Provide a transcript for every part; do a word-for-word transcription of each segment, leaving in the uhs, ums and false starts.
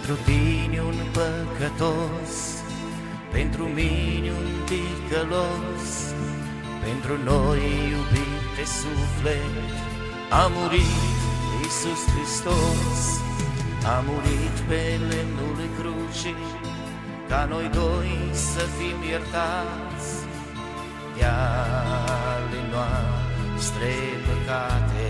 Pentru tine un păcătos, pentru mine un ticălos, pentru noi iubit de suflet, a murit Iisus Hristos. A murit pe lemnul crucii, ca noi doi să fim iertați de ale noastre păcate.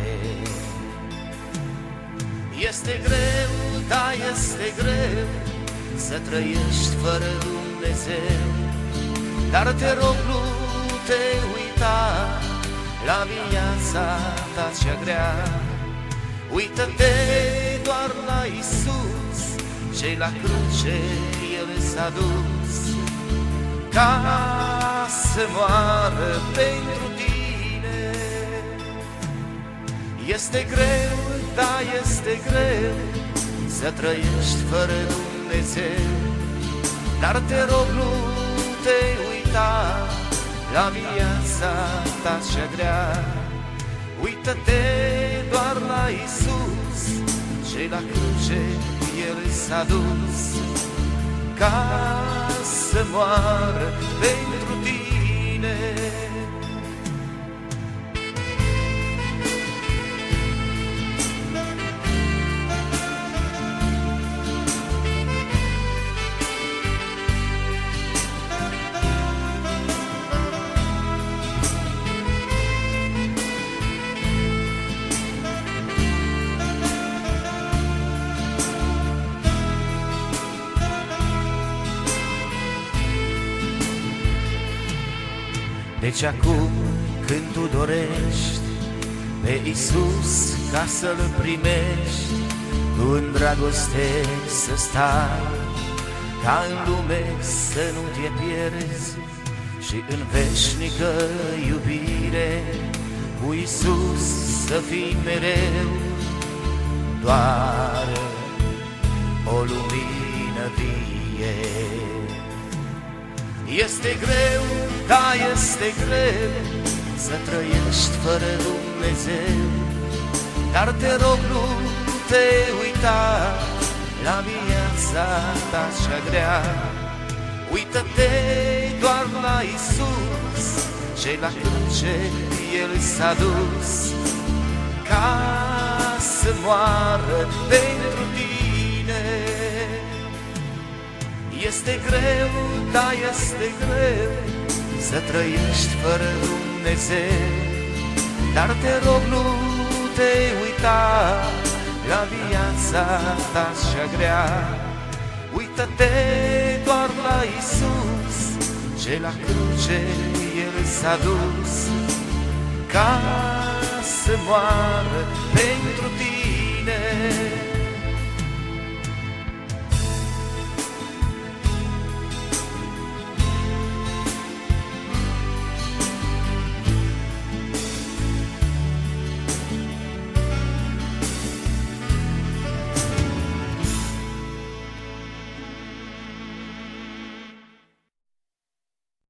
Este greu, da, este greu să trăiești fără Dumnezeu, dar te rog, nu te uita la viața ta cea grea. Uită-te doar la Iisus, ce la cruce El s-a dus, ca să moară pentru tine. Este greu, da, este greu să trăiești fără Dumnezeu, dar te rog, nu te uita la viața ta cea grea. Uită-te doar la Iisus, ce la cruce El s-a dus, ca să moară pentru tine. Deci acum când tu dorești pe Iisus ca să-L primești, tu în dragoste să stai, ca în lume să nu te pierzi și în veșnică iubire cu Iisus să fii mereu, doar o lumină vie. Este greu, da, este greu să trăiești fără Dumnezeu, dar te rog, nu te uita la viața ta cea grea. Uită-te doar la Iisus, ce la cruce El s-a dus, ca să moară pentru tine. Este greu, da, este greu să trăiești fără Dumnezeu, dar te rog, nu te uita la viața ta cea grea. Uită-te doar la Iisus, ce la cruce El s-a dus, ca să moară pentru tine.